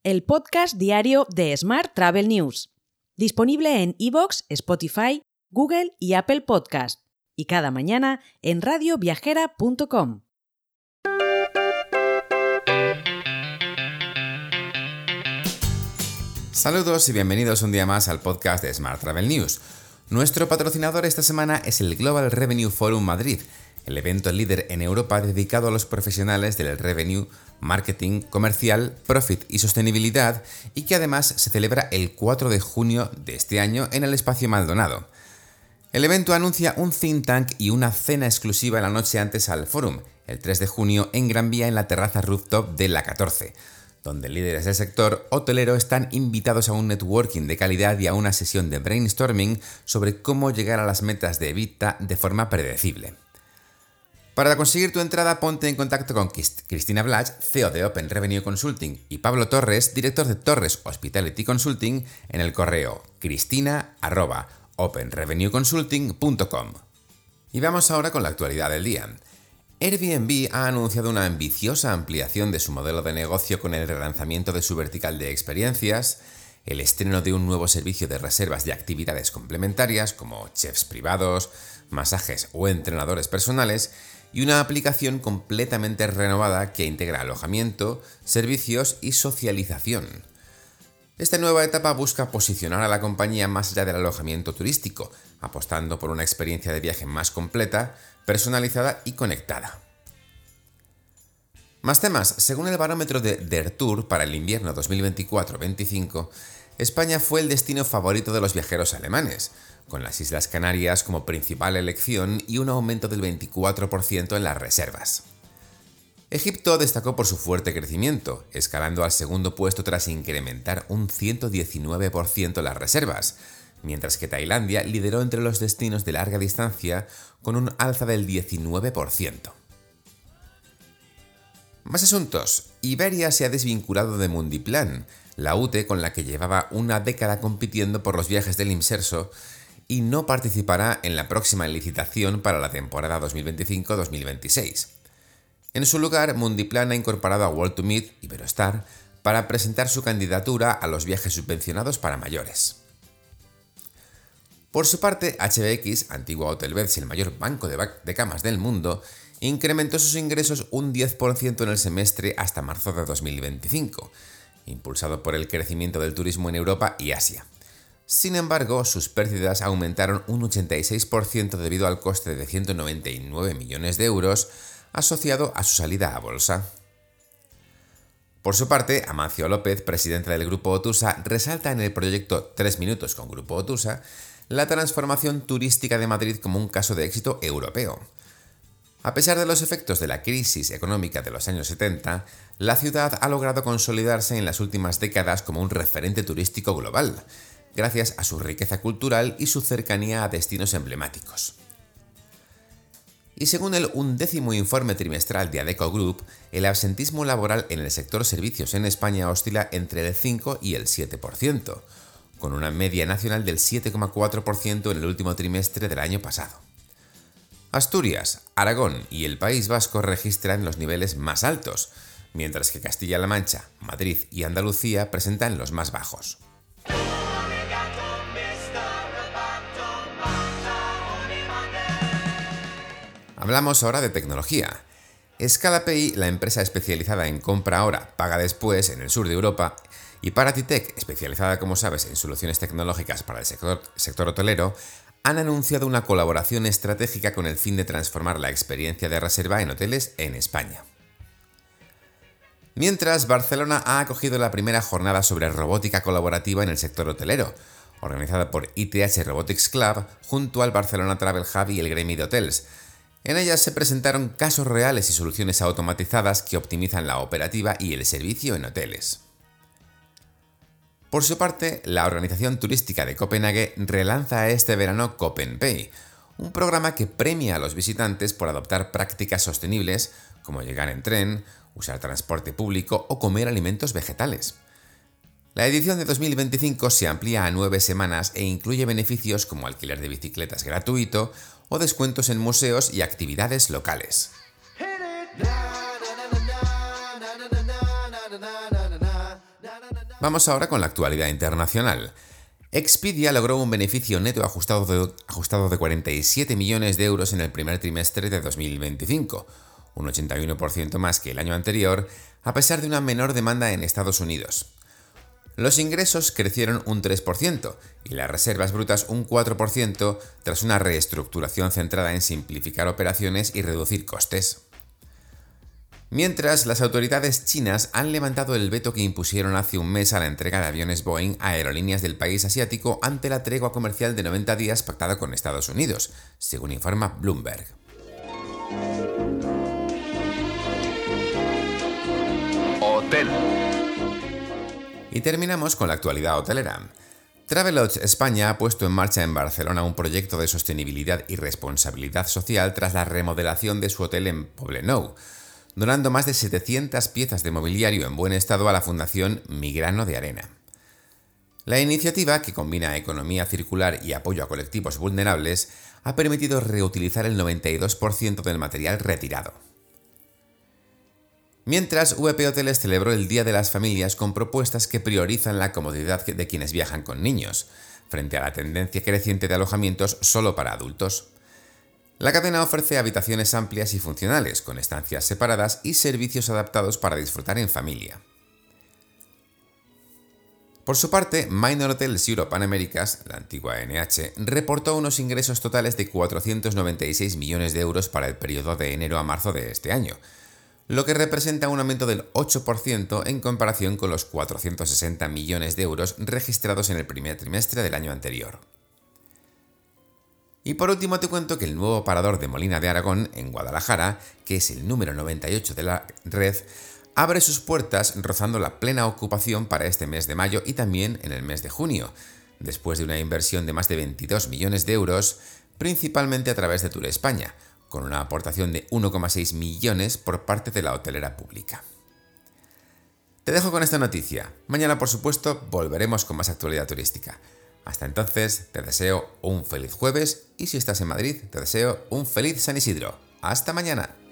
el podcast diario de Smart Travel News, disponible en iVoox, Spotify, Google y Apple Podcast, y cada mañana en radioviajera.com. Saludos y bienvenidos un día más al podcast de Smart Travel News. Nuestro patrocinador esta semana es el Global Revenue Forum Madrid, el evento líder en Europa dedicado a los profesionales del revenue, marketing, comercial, profit y sostenibilidad, y que además se celebra el 4 de junio de este año en el Espacio Maldonado. El evento anuncia un think tank y una cena exclusiva la noche antes al Forum, el 3 de junio en Gran Vía en la terraza rooftop de La 14, donde líderes del sector hotelero están invitados a un networking de calidad y a una sesión de brainstorming sobre cómo llegar a las metas de EBITDA de forma predecible. Para conseguir tu entrada, ponte en contacto con Cristina Blach, CEO de Open Revenue Consulting, y Pablo Torres, director de Torres Hospitality Consulting, en el correo cristina@openrevenueconsulting.com. Y vamos ahora con la actualidad del día. Airbnb ha anunciado una ambiciosa ampliación de su modelo de negocio con el relanzamiento de su vertical de experiencias, el estreno de un nuevo servicio de reservas de actividades complementarias como chefs privados, masajes o entrenadores personales, y una aplicación completamente renovada que integra alojamiento, servicios y socialización. Esta nueva etapa busca posicionar a la compañía más allá del alojamiento turístico, apostando por una experiencia de viaje más completa, personalizada y conectada. Más temas. Según el barómetro de Der Tour para el invierno 2024-25, España fue el destino favorito de los viajeros alemanes, con las Islas Canarias como principal elección y un aumento del 24% en las reservas. Egipto destacó por su fuerte crecimiento, escalando al segundo puesto tras incrementar un 119% las reservas, mientras que Tailandia lideró entre los destinos de larga distancia con un alza del 19%. Más asuntos. Iberia se ha desvinculado de Mundiplan, la UTE con la que llevaba una década compitiendo por los viajes del Imserso, y no participará en la próxima licitación para la temporada 2025-2026. En su lugar, Mundiplan ha incorporado a World to Meet, Iberostar, para presentar su candidatura a los viajes subvencionados para mayores. Por su parte, HBX, antigua Hotelbeds y el mayor banco de camas del mundo, incrementó sus ingresos un 10% en el semestre hasta marzo de 2025, impulsado por el crecimiento del turismo en Europa y Asia. Sin embargo, sus pérdidas aumentaron un 86% debido al coste de 199 millones de euros asociado a su salida a bolsa. Por su parte, Amancio López, presidente del Grupo Otusa, resalta en el proyecto 3 minutos con Grupo Otusa la transformación turística de Madrid como un caso de éxito europeo. A pesar de los efectos de la crisis económica de los años 70, la ciudad ha logrado consolidarse en las últimas décadas como un referente turístico global, gracias a su riqueza cultural y su cercanía a destinos emblemáticos. Y según el 11º informe trimestral de Adecco Group, el absentismo laboral en el sector servicios en España oscila entre el 5 y el 7%, con una media nacional del 7,4% en el último trimestre del año pasado. Asturias, Aragón y el País Vasco registran los niveles más altos, mientras que Castilla-La Mancha, Madrid y Andalucía presentan los más bajos. Hablamos ahora de tecnología. Scalapay, la empresa especializada en compra ahora, paga después en el sur de Europa, y Paratitech, especializada, como sabes, en soluciones tecnológicas para el sector hotelero, han anunciado una colaboración estratégica con el fin de transformar la experiencia de reserva en hoteles en España. Mientras, Barcelona ha acogido la primera jornada sobre robótica colaborativa en el sector hotelero, organizada por ITH Robotics Club junto al Barcelona Travel Hub y el Gremi de Hotels. En ellas se presentaron casos reales y soluciones automatizadas que optimizan la operativa y el servicio en hoteles. Por su parte, la organización turística de Copenhague relanza este verano CopenPay, un programa que premia a los visitantes por adoptar prácticas sostenibles como llegar en tren, usar transporte público o comer alimentos vegetales. La edición de 2025 se amplía a 9 semanas e incluye beneficios como alquiler de bicicletas gratuito o descuentos en museos y actividades locales. Vamos ahora con la actualidad internacional. Expedia logró un beneficio neto ajustado de 47 millones de euros en el primer trimestre de 2025, un 81% más que el año anterior, a pesar de una menor demanda en Estados Unidos. Los ingresos crecieron un 3% y las reservas brutas un 4% tras una reestructuración centrada en simplificar operaciones y reducir costes. Mientras, las autoridades chinas han levantado el veto que impusieron hace un mes a la entrega de aviones Boeing a aerolíneas del país asiático ante la tregua comercial de 90 días pactada con Estados Unidos, según informa Bloomberg. Hotel. Y terminamos con la actualidad hotelera. Travelodge España ha puesto en marcha en Barcelona un proyecto de sostenibilidad y responsabilidad social tras la remodelación de su hotel en Poblenou, donando más de 700 piezas de mobiliario en buen estado a la Fundación Migrano de Arena. La iniciativa, que combina economía circular y apoyo a colectivos vulnerables, ha permitido reutilizar el 92% del material retirado. Mientras, VP Hoteles celebró el Día de las Familias con propuestas que priorizan la comodidad de quienes viajan con niños, frente a la tendencia creciente de alojamientos solo para adultos. La cadena ofrece habitaciones amplias y funcionales, con estancias separadas y servicios adaptados para disfrutar en familia. Por su parte, Minor Hotels Europe and Americas, la antigua NH, reportó unos ingresos totales de 496 millones de euros para el periodo de enero a marzo de este año, lo que representa un aumento del 8% en comparación con los 460 millones de euros registrados en el primer trimestre del año anterior. Y por último te cuento que el nuevo parador de Molina de Aragón, en Guadalajara, que es el número 98 de la red, abre sus puertas rozando la plena ocupación para este mes de mayo y también en el mes de junio, después de una inversión de más de 22 millones de euros, principalmente a través de Tour España, con una aportación de 1,6 millones por parte de la hotelera pública. Te dejo con esta noticia. Mañana, por supuesto, volveremos con más actualidad turística. Hasta entonces, te deseo un feliz jueves y si estás en Madrid, te deseo un feliz San Isidro. ¡Hasta mañana!